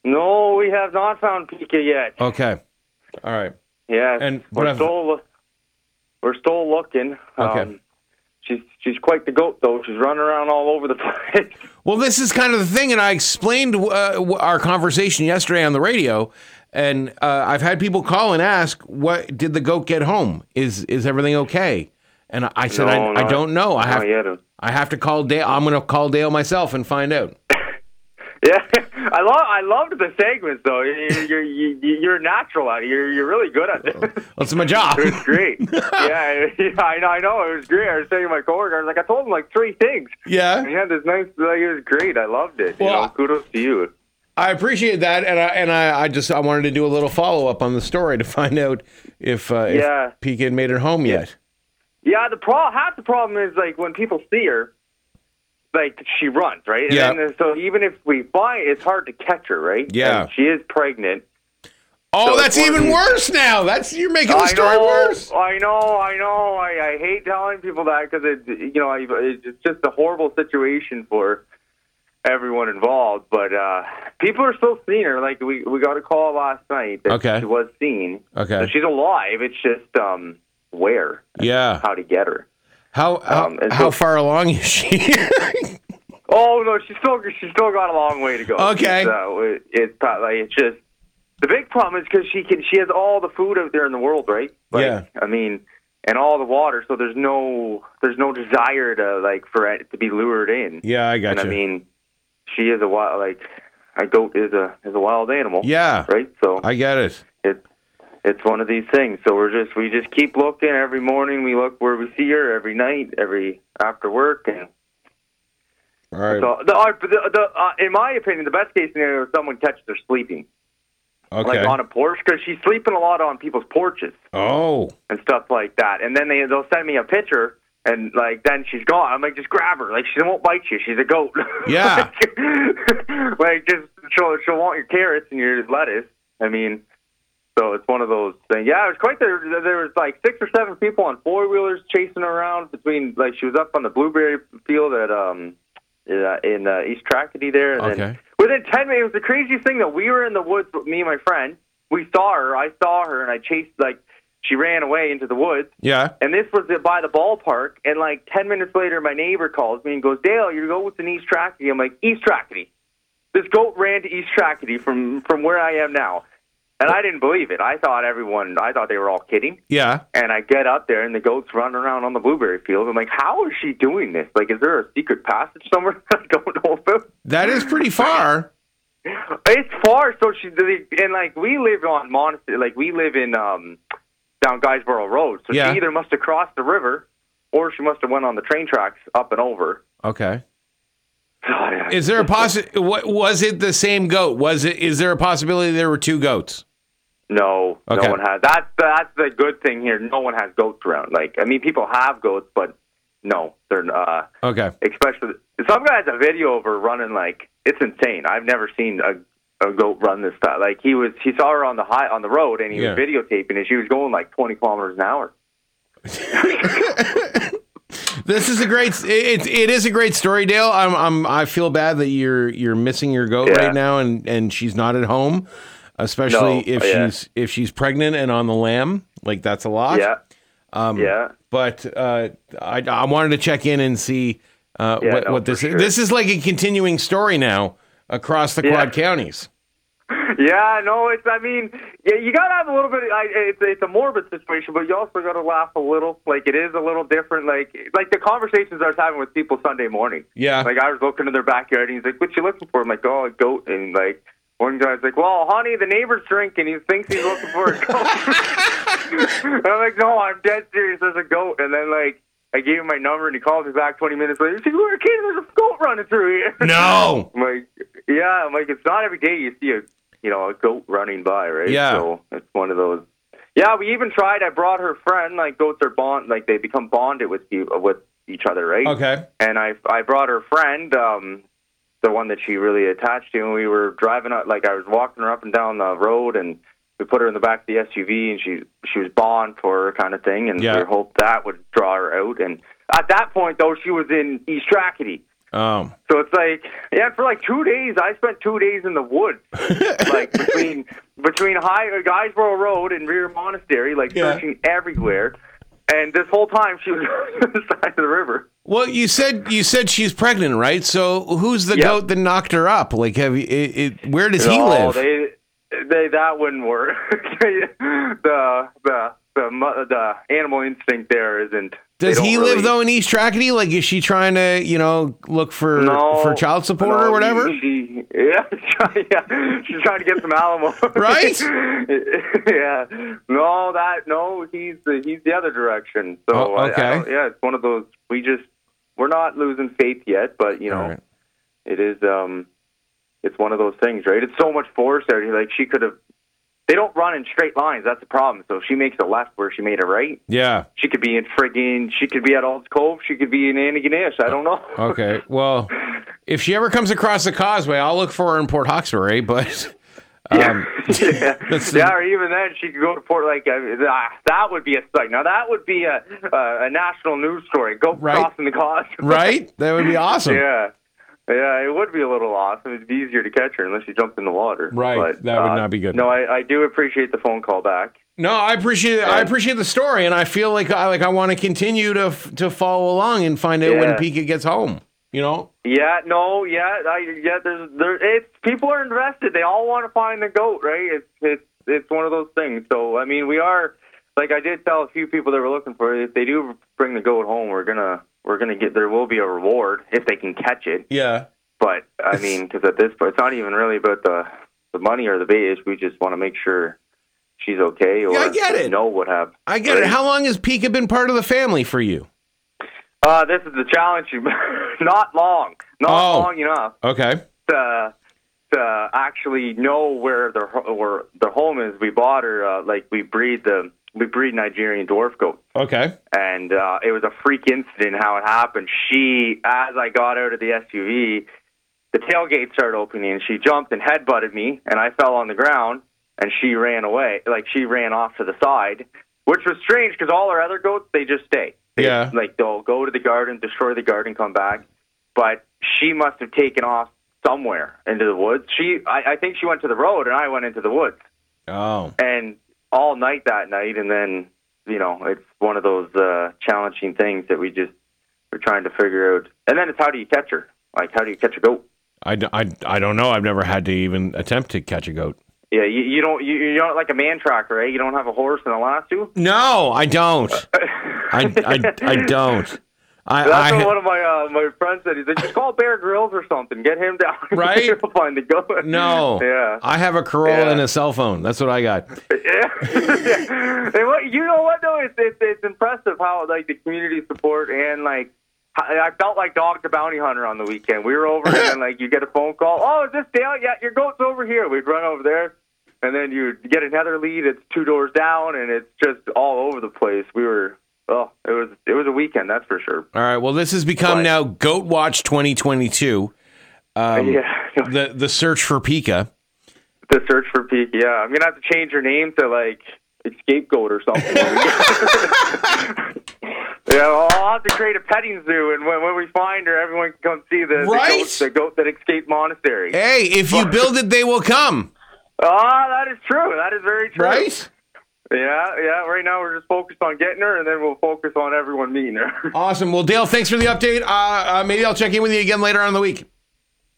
No, we have not found Pika yet. Okay. All right. Yeah, And we're still looking. Okay. She's quite the goat, though. She's running around all over the place. Well, this is kind of the thing, and I explained our conversation yesterday on the radio, and I've had people call and ask, "What did the goat get home? Is everything okay?" And I said, I don't know. I have to call Dale. I'm going to call Dale myself and find out. Yeah, I loved the segments though. You're natural at it. You're really good at it. Well, it's my job. It was great. yeah, I know it was great. I was saying to my coworker, I was like, I told him like 3 things. Yeah, and he had this nice. Like, it was great. I loved it. Well, kudos to you. I appreciate that, and I wanted to do a little follow up on the story to find out if Pika had made it home yet. Yeah, half the problem is like when people see her. Like, she runs, right? And then, so even if we find it's hard to catch her, right? Yeah. And she is pregnant. Oh, so that's even worse now. You're making the story worse. I know. I hate telling people that because it's just a horrible situation for everyone involved. But people are still seeing her. Like, we got a call last night that she was seen. Okay. So she's alive. It's just where? Yeah. How to get her. How far along is she? Oh no, she's still got a long way to go. Okay, it's just the big problem is because she has all the food out there in the world, right? Like, yeah, I mean, and all the water, so there's no desire to for it to be lured in. Yeah, I got you. I mean, she is a goat is a wild animal. Yeah, right. So I get it. It's one of these things. So we just keep looking every morning. We look where we see her every night, after work, and all right. So in my opinion, the best case scenario is someone catches her sleeping, like on a porch, because she's sleeping a lot on people's porches. Oh, and stuff like that. And then they'll send me a picture, and then she's gone. I'm like, just grab her. Like, she won't bite you. She's a goat. Yeah. just she'll want your carrots and your lettuce. I mean. So it's one of those things. Yeah, it was quite there. There was 6 or 7 people on 4-wheelers chasing her around between, she was up on the blueberry field at in East Tracadie there. And then within 10 minutes, it was the craziest thing that we were in the woods with me and my friend. We saw her. I saw her, and I chased, she ran away into the woods. Yeah. And this was by the ballpark. And 10 minutes later, my neighbor calls me and goes, Dale, your goat's in East Tracadie. I'm like, East Tracadie? This goat ran to East Tracadie from where I am now. And I didn't believe it. I thought they were all kidding. Yeah. And I get up there, and the goat's running around on the blueberry field. I'm like, how is she doing this? Is there a secret passage somewhere I don't know about? That is pretty far. It's far. So we live on Monastery. We live in down Guysborough Road. So she either must have crossed the river, or she must have went on the train tracks up and over. Okay. Is there a was it the same goat? Is there a possibility there were 2 goats? No, no one has. That's the good thing here. No one has goats around. People have goats, but no, they're okay. Especially some guy has a video of her running. It's insane. I've never seen a goat run this fast. He saw her on the road, and he was videotaping, and she was going 20 kilometers an hour. This is a great. It is a great story, Dale. I feel bad that you're missing your goat right now, and she's not at home, especially if she's pregnant and on the lam. That's a lot. Yeah. But I wanted to check in and see what this is. Sure. This is like a continuing story now across the Quad Counties. Yeah, no, you got to have a little bit. It's a morbid situation, but you also got to laugh a little. It is a little different. The conversations I was having with people Sunday morning. Yeah. I was looking in their backyard, and he's like, "What you looking for?" I'm like, "Oh, a goat." And one guy's like, "Well, honey, the neighbor's drinking. He thinks he's looking for a goat." And I'm like, "No, I'm dead serious. There's a goat." And then I gave him my number, and he calls me back 20 minutes later. He's like, "We're kidding. There's a goat running through here." No. I'm like, yeah. I'm like, it's not every day you see a goat running by, right? Yeah. So it's one of those. Yeah, we even tried. I brought her friend. Goats are they become bonded with each other, right? Okay. And I brought her friend, the one that she really attached to, and we were driving up. I was walking her up and down the road, and we put her in the back of the SUV, and she was bond for her kind of thing, and we hoped that would draw her out. And at that point, though, she was in East Tracadie. Oh. So it's like, for like 2 days, I spent 2 days in the woods, like between Guysborough Road and Rear Monastery, like searching everywhere. And this whole time, she was on the side of the river. Well, you said she's pregnant, right? So who's the goat that knocked her up? Like, where does he live? That wouldn't work. the animal instinct there isn't. Does he live though in East Tracadie? Like, is she trying to look for child support or whatever? She's trying to get some alimony. Right? Yeah. No, he's the other direction. So okay. It's one of those. We're not losing faith yet, but right. It is. It's one of those things, right? It's so much force there. Like, she could have. They don't run in straight lines. That's the problem. So if she makes a left where she made a right, she could be she could be at Ald's Cove. She could be in Antigonish. I don't know. Okay. Well, if she ever comes across the causeway, I'll look for her in Port Hawkesbury, but... or even then, she could go to Port, that would be a sight. Now, that would be a national news story. Go crossing the causeway. Right? That would be awesome. Yeah, it would be a little awesome. It'd be easier to catch her unless she jumped in the water. Right, but, that would not be good. No, I do appreciate the phone call back. No, I appreciate it. I appreciate the story, and I feel like I want to continue to follow along and find out when Pika gets home. There's people are invested. They all want to find the goat, right? It's one of those things. So I mean, we are, like I did tell a few people that were looking for it. If they do bring the goat home, we're gonna get. There will be a reward if they can catch it. Yeah. But I mean, because at this point, it's not even really about the money or the bait. We just want to make sure she's okay, or I get it. Know what happened. I get it. How long has Pika been part of the family for you? This is the challenge. Not long. Not long enough. Okay. To actually know where their home is. We bought her. We breed Nigerian dwarf goats. Okay. And it was a freak incident how it happened. As I got out of the SUV, the tailgate started opening, and she jumped and headbutted me, and I fell on the ground, and she ran away. Like, she ran off to the side, which was strange because all our other goats, they just stay. They'll go to the garden, destroy the garden, come back. But she must have taken off somewhere into the woods. I think she went to the road, and I went into the woods. Oh. And all night that night, and then, it's one of those challenging things that we're trying to figure out. And then it's how do you catch her? Like, how do you catch a goat? I don't know. I've never had to even attempt to catch a goat. Yeah, you don't like a man tracker, right? You don't have a horse and a lasso? No, I don't. I don't. That's what one of my friends said. He said, just call Bear Grylls or something. Get him down. Right? He'll find the goat. No. Yeah. I have a Corolla and a cell phone. That's what I got. Yeah. And you know what, though? It's impressive how, the community support and, I felt like Dog the Bounty Hunter on the weekend. We were over and then, you get a phone call. Oh, is this Dale? Yeah, your goat's over here. We'd run over there. And then you get another lead. It's 2 doors down, and it's just all over the place. We were... Oh, it was a weekend, that's for sure. All right, well, this has become now Goat Watch 2022. The search for Pika. The search for Pika, yeah. I'm going to have to change her name to, Escape Goat or something. Yeah, I'll have to create a petting zoo, and when we find her, everyone can come see the goat that escaped Monastery. Hey, if you build it, they will come. That is true. That is very true. Right? Yeah. Right now we're just focused on getting her, and then we'll focus on everyone meeting her. Awesome. Well, Dale, thanks for the update. Maybe I'll check in with you again later on in the week.